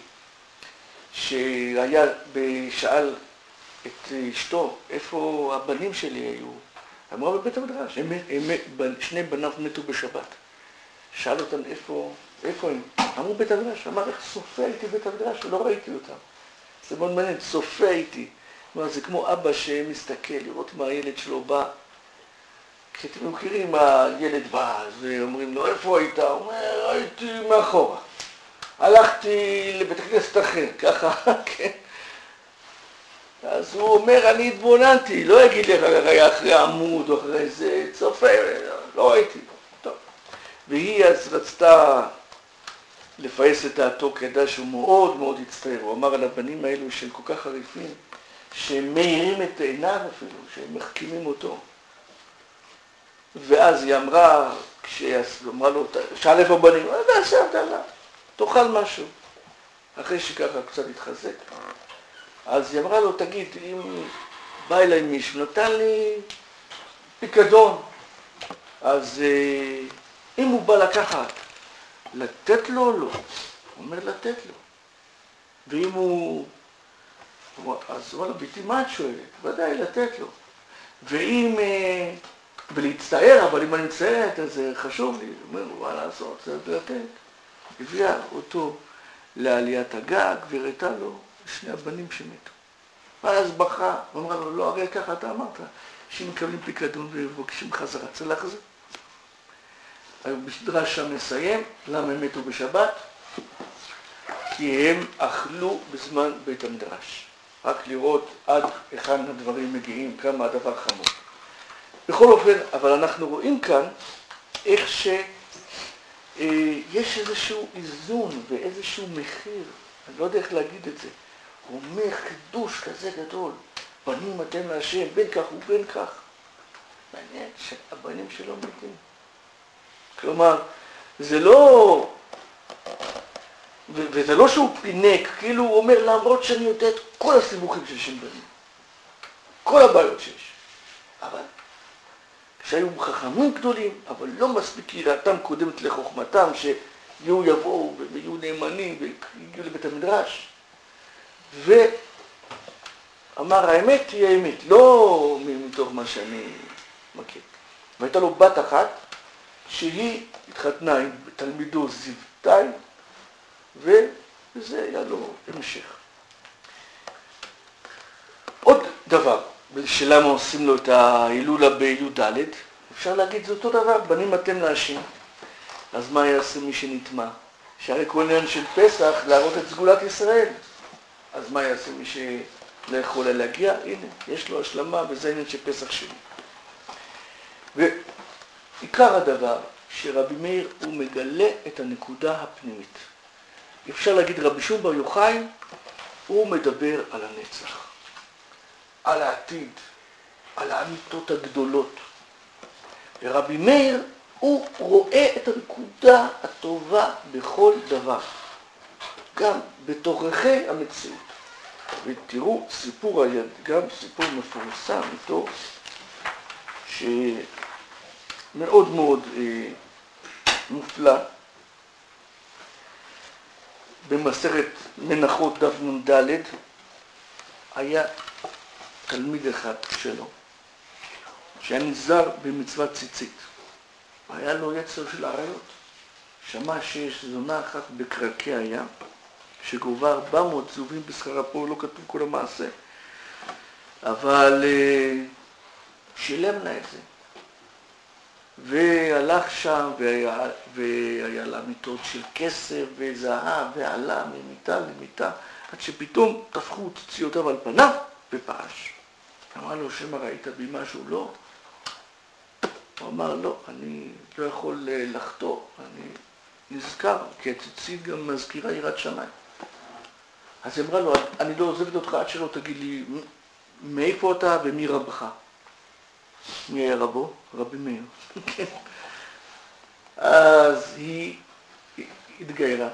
שהיה שאל את אשתו, איפה הבנים שלי היו? אמרה בבית המדרש, שני בניו מתו בשבת. שאל אותם איפה הם? אמרו בית המדרש, אמר איך סופה הייתי בית המדרש, ולא ראיתי אותם. זה מאוד מעניין, סופה הייתי. זה כמו אבא שמסתכל לראות מה הילד שלו בא. כי אתם מכירים, הילד בא, ואומרים לו, איפה היית? הוא אומר, הייתי מאחורה. הלכתי לבית הכנסת אחר, ככה, כן. אז הוא אומר, אני התבוננתי, לא יגיד לי אחרי עמוד או אחרי זה, צופה, לא ראיתי. טוב. והיא אז רצתה לפייס את דעתו, כדע שהוא מאוד מאוד הצטער. הוא אמר על הבנים האלו שהם כל כך חריפים, שהם מאירים את עיניו אפילו, שהם מחכימים אותו. ואז היא אמרה, כשאמרה לו, שאל איפה בנים, תאכל משהו. אחרי שככה קצת התחזק. אז היא אמרה לו, תגיד, אם בא אליי מישהו, נתן לי פיקדון, אז אם הוא בא לקחת, לתת לו או לא? הוא אומר לתת לו. ואם הוא... אז הוא אמר לו, ביתי, מה את שואלת? ודאי, לתת לו. ואם... ולהצטער, אבל אם אני מצטערת, אז זה חשוב לי. הוא אומר, מה לעשות? זה לתת. הביאה אותו לעליית הגג, והראתה לו שני הבנים שמתו. ואז בכה, ואמרה לו, לא, הרי ככה אתה אמרת, שמקבלים פיקדון ומבקשים חזרה, צריך להחזיר. המדרש שם מסיים, למה הם מתו בשבת? כי הם אכלו בזמן בית המדרש. רק לראות עד היכן הדברים מגיעים, כמה הדבר חמור. בכל אופן, אבל אנחנו רואים כאן איך שיש איזשהו איזון ואיזשהו מחיר, אני לא יודע איך להגיד את זה, הוא אומר חידוש כזה גדול, בנים אתם להשם, בין כך ובין כך. מעניין שהבנים שלו מתים. כלומר, זה לא, וזה לא שהוא פינק, כאילו הוא אומר, למרות שאני יודע את כל הסיבוכים של שם בנים, כל הבעיות שיש. אבל כשהיו חכמים גדולים, אבל לא מספיק יראתם קודמת לחוכמתם, שיהיו יבואו ויהיו נאמנים והגיעו לבית המדרש. ואמר, האמת היא האמת, לא מתוך מה שאני מכיר. והייתה לו בת אחת, שהיא התחתנה עם תלמידו זיוותאי, וזה היה לו המשך. עוד דבר, שלמה עושים לו את ההילולה בי"ד, אפשר להגיד זה אותו דבר, בנים אתם להשם. אז מה יעשה מי שנטמע? שהרי כל עניין של פסח להראות את סגולת ישראל. אז מה יעשה מי שלא יכול להגיע? הנה, יש לו השלמה, וזה העניין של פסח שלי. ועיקר הדבר, שרבי מאיר הוא מגלה את הנקודה הפנימית. אפשר להגיד רבי שמעון בר יוחאי, הוא מדבר על הנצח, על העתיד, על האמיתות הגדולות. ורבי מאיר הוא רואה את הנקודה הטובה בכל דבר, גם בתוככי המציאות. ותראו סיפור היד, גם סיפור מפורסם איתו, שמאוד מאוד מופלא, במסכת מנחות דף נ"ד, היה תלמיד אחד שלו, שהיה נזהר במצוות ציצית. היה לו יצר של עריות. שמע שיש זונה אחת בקרקי הים, שגובה 400 זהובים בשכרה, פה לא כתוב כל המעשה, אבל שילם לה את זה. והלך שם, והיה לה מיטות של כסף וזהב, ועלה ממיטה למיטה, עד שפתאום טפחו ציציותיו על פניו ופרש. אמר לו, שמא ראית בי משהו? לא. הוא אמר, לא, אני לא יכול לחטוא, אני נזכר, כי הציצית גם מזכירה יראת שמיים. אז היא אמרה לו, אני לא עוזבת אותך עד שלא תגיד לי מאיפה אתה ומי רבך. מי היה רבו? רבי מאיר. אז היא התגיירה.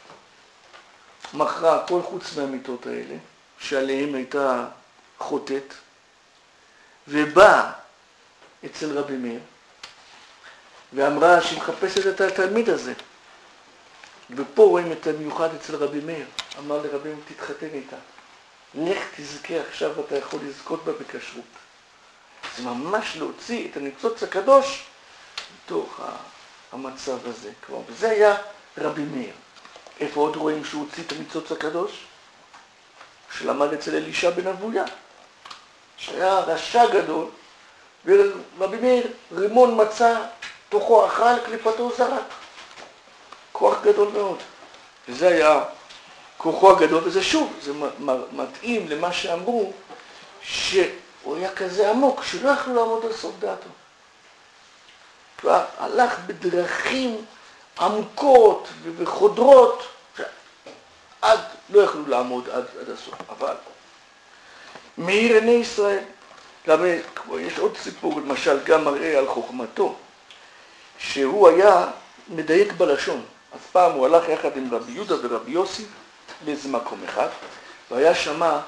מכרה הכל חוץ מהמיטות האלה, שעליהם הייתה חוטאת, ובאה אצל רבי מאיר, ואמרה שהיא מחפשת את התלמיד הזה. ופה רואים את המיוחד אצל רבי מאיר. אמר לרבי מאיר, תתחתן איתה. לך תזכה, עכשיו אתה יכול לזכות בה בכשרות. זה ממש להוציא את הניצוץ הקדוש מתוך המצב הזה. כבר, וזה היה רבי מאיר. איפה עוד רואים שהוא הוציא את הניצוץ הקדוש? שלמד אצל אלישע בן אבויה, שהיה רשע גדול, ורבי מאיר רימון מצא, תוכו אכל, קליפתו זרק. כוח גדול מאוד. וזה היה כוחו הגדול, וזה שוב, זה מתאים למה שאמרו, שהוא היה כזה עמוק, שלא יכלו לעמוד על סוף דעתו. כבר הלך בדרכים עמוקות וחודרות, עד, לא יכלו לעמוד עד הסוף. אבל מאיר עיני ישראל, גם יש עוד סיפור, למשל, גם מראה על חוכמתו, שהוא היה מדייק בלשון. אז פעם הוא הלך יחד עם רבי יהודה ורבי יוסי לאיזה מקום אחד, והיה שמה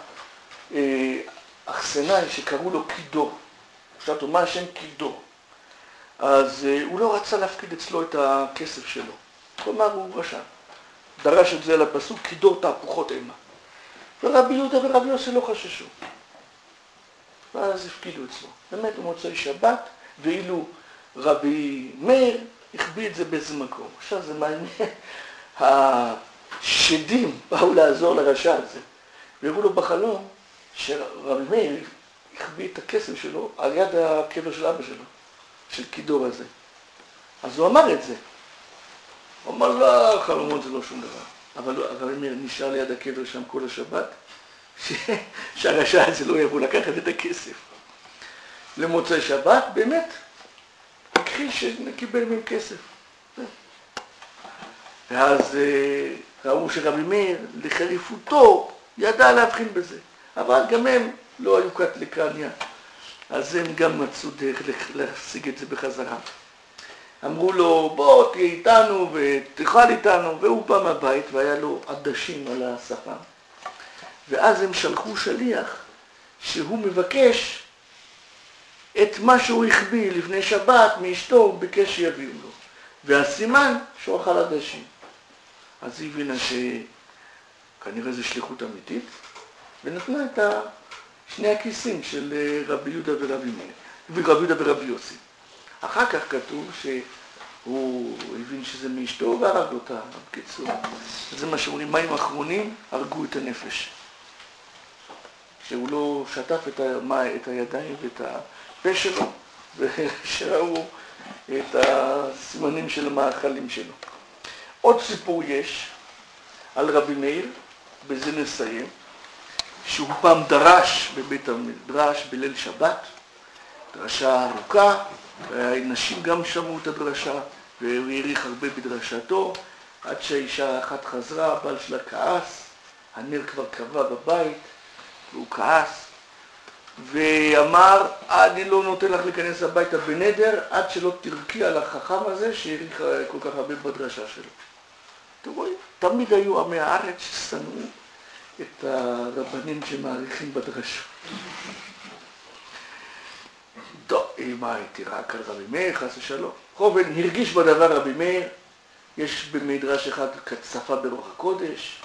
אכסנאי שקראו לו קידור. שאלתו, מה השם קידור? אז הוא לא רצה להפקיד אצלו את הכסף שלו. כלומר, הוא רשע. דרש את זה על הפסוק, קידור תהפוכות אימה. ורבי יהודה ורבי יוסי לא חששו. ואז הפקידו אצלו. באמת הוא מוצאי שבת, ואילו רבי מאיר החביא את זה באיזה מקום. עכשיו זה מעניין, השדים באו לעזור לרשע הזה. והראו לו בחלום שרבי מאיר החביא את הכסף שלו על יד הקבר של אבא שלו, של קידור הזה. אז הוא אמר את זה. הוא אמר, לא, חלומות זה לא שום דבר. אבל רבי מאיר נשאר ליד הקבר שם כל השבת, שהרשע הזה לא יבוא לקחת את הכסף. למוצאי שבת, באמת, הכחיש שקיבל מהם כסף. ואז ראו שרבי מאיר, לחריפותו, ידע להבחין בזה. אבל גם הם לא היו קטליקניה. אז הם גם מצאו דרך להשיג את זה בחזרה. אמרו לו, בוא תהיה איתנו ותאכל איתנו, והוא בא מהבית והיה לו עדשים על השפם. ואז הם שלחו שליח שהוא מבקש את מה שהוא החביא לפני שבת מאשתו, הוא ביקש שיביאו לו. והסימן שהוא אכל עדשים. אז היא הבינה שכנראה זה שליחות אמיתית, ונתנה את שני הכיסים של רבי יהודה ורבי יוסי. אחר כך כתוב שהוא הבין שזה מאשתו והרג אותה, בקיצור. זה מה שאומרים, מים אחרונים הרגו את הנפש. שהוא לא שטף את הידיים ואת הפה שלו, ושראו את הסימנים של המאכלים שלו. עוד סיפור יש על רבי מאיר, בזה נסיים, שהוא פעם דרש בבית המדרש בליל שבת, דרשה ארוכה, נשים גם שמעו את הדרשה, והוא העריך הרבה בדרשתו, עד שהאישה אחת חזרה, הבעל שלה כעס, הנר כבר קבע בבית, והוא כעס, ואמר, אני לא נותן לך להיכנס הביתה בנדר, עד שלא תרקי על החכם הזה שהעריך כל כך הרבה בדרשה שלו. אתם רואים? תמיד היו עמי הארץ ששנאו את הרבנים שמעריכים בדרשה. טוב, מה הייתי רק על רבי מאיר, חס ושלום. חובן הרגיש בדבר רבי מאיר, יש במדרש אחד שפה ברוח הקודש,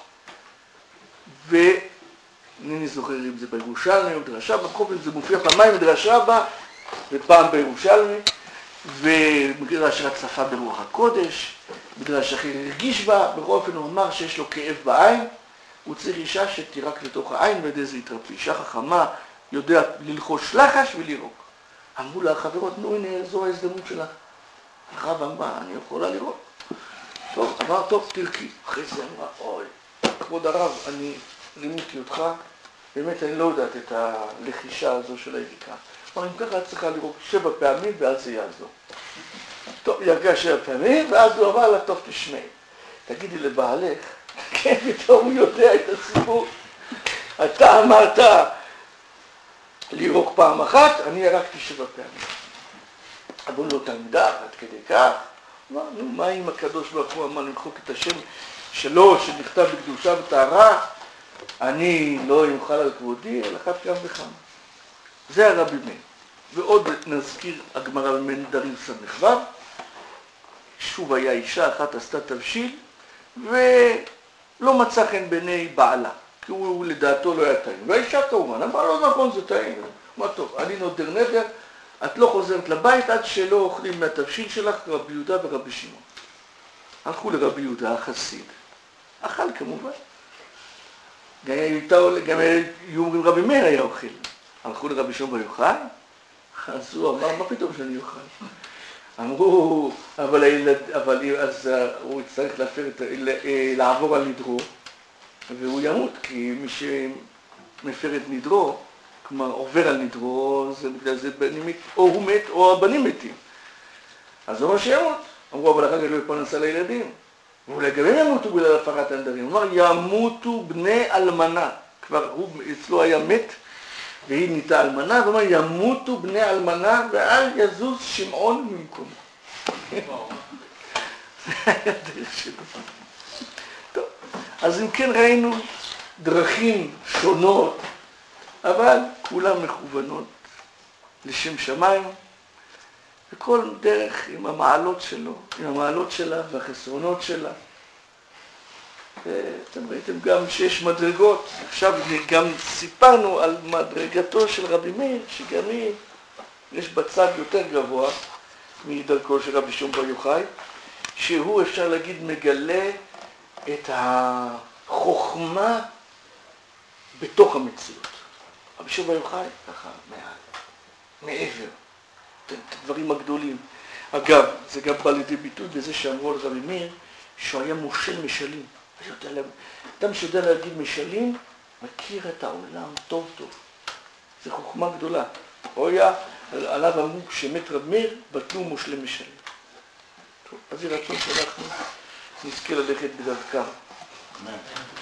ואינני זוכר אם זה בירושלמי או מדרש רבה, חובן זה מופיע פעמיים מדרש רבה ופעם בירושלמי, ומדרש אחד שפה ברוח הקודש, מדרש אחר הרגיש בה, בכל אופן הוא אמר שיש לו כאב בעין, הוא צריך אישה שתירק לתוך העין וידי זה יתרפי. אישה חכמה יודע ללחוש לחש ולירוק. אמרו לה החברות, נו הנה זו ההזדמנות שלך. הרב אמרה, אני יכולה לראות. טוב, אמר, טוב, תרקי. אחרי זה אמרה, אוי, כבוד הרב, אני רימיתי אותך, באמת אני לא יודעת את הלחישה הזו של היריקה. אמר, אם ככה את צריכה לראות 7 פעמים ואז זה יעזור. טוב, היא ירגה 7 פעמים, ואז הוא אמר לה, טוב, תשמעי. תגידי לבעלך, כן, פתאום הוא יודע את הסיפור. אתה אמרת לירוק פעם אחת, אני ירקתי 7 פעמים. אמרו לו תלמידה, עד כדי כך. אמר, נו, מה אם הקדוש ברוך הוא אמר למחוק את השם שלו, שנכתב בקדושה וטהרה, אני לא יוכל על כבודי, על אחת כמה וכמה. זה הרבי מאיר. ועוד נזכיר הגמרא במנדרים ס"ו, שוב היה אישה אחת עשתה תבשיל, ולא מצא חן בעיני בעלה, כי הוא לדעתו לא היה טעים. והאישה כמובן, אמרה לא נכון, זה טעים. מה טוב, אני נודר נדר, את לא חוזרת לבית עד שלא אוכלים מהתבשיל שלך רבי יהודה ורבי שמעון. הלכו לרבי יהודה החסיד. אכל כמובן. גם היו אומרים רבי מאיר היה אוכל. הלכו לרבי שמעון ויוחאי, אז הוא אמר, מה פתאום שאני אוכל? אמרו, אבל אז הוא יצטרך לעבור על נדרו, והוא ימות, כי מי שמפר את נדרו, כלומר עובר על נדרו, זה בגלל זה או הוא מת או הבנים מתים. אז הוא אמר שימות. אמרו, אבל אחר כך לא יפרנסה לילדים. ואולי גם הם ימותו בגלל הפרת הנדרים. הוא אמר, ימותו בני אלמנה. כבר הוא אצלו היה מת, והיא נהייתה אלמנה, ואומר, ימותו בני אלמנה, ואל יזוז שמעון ממקומו. זה היה דרך שלו. טוב, אז אם כן ראינו דרכים שונות, אבל כולם מכוונות לשם שמיים, וכל דרך עם המעלות שלו, עם המעלות שלה והחסרונות שלה. אתם ראיתם גם שיש מדרגות, עכשיו גם סיפרנו על מדרגתו של רבי מאיר, שגם היא, יש בצד יותר גבוה מדרכו של רבי שמעון בר יוחאי, שהוא אפשר להגיד מגלה את החוכמה בתוך המציאות. רבי שמעון בר יוחאי ככה מעבר, את הדברים הגדולים. אגב, זה גם בא לידי ביטוי בזה שאמרו על רבי מאיר, שהוא היה מושל משלים. אדם שיודע להגיד משלים, מכיר את העולם טוב טוב. זו חוכמה גדולה. עליו אמרו, כשמת רבי מאיר, בטלו מושלי משלים. טוב, אז זה רצון שאנחנו נזכה ללכת בדרכם.